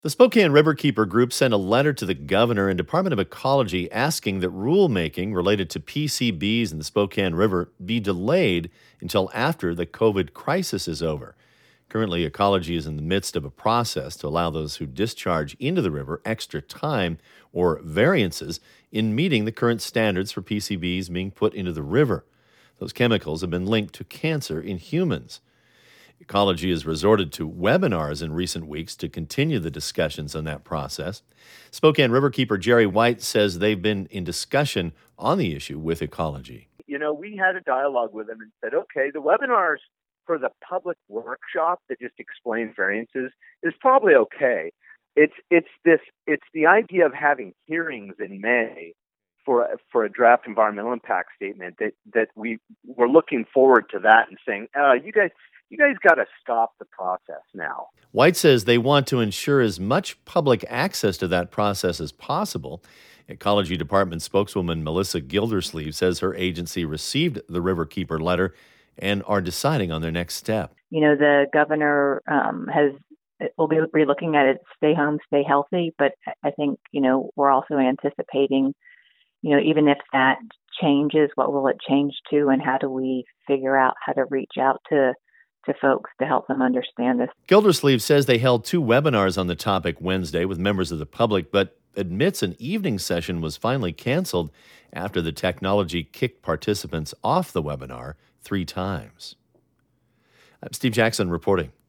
The Spokane Riverkeeper Group sent a letter to the governor and Department of Ecology asking that rulemaking related to PCBs in the Spokane River be delayed until after the COVID crisis is over. Currently, Ecology is in the midst of a process to allow those who discharge into the river extra time or variances in meeting the current standards for PCBs being put into the river. Those chemicals have been linked to cancer in humans. Ecology has resorted to webinars in recent weeks to continue the discussions on that process. Spokane Riverkeeper Jerry White says they've been in discussion on the issue with Ecology. We had a dialogue with them and said, okay, the webinars for the public workshop that just explains variances is probably okay. It's the idea of having hearings in May for a draft environmental impact statement that we're looking forward to that and saying, you guys got to stop the process now. White says they want to ensure as much public access to that process as possible. Ecology Department spokeswoman Melissa Gildersleeve says her agency received the Riverkeeper letter and are deciding on their next step. The governor will be relooking at it, stay home, stay healthy. But I think, we're also anticipating, even if that changes, what will it change to, and how do we figure out how to reach out to folks to help them understand this. Gildersleeve says they held 2 webinars on the topic Wednesday with members of the public, but admits an evening session was finally canceled after the technology kicked participants off the webinar 3 times. I'm Steve Jackson reporting.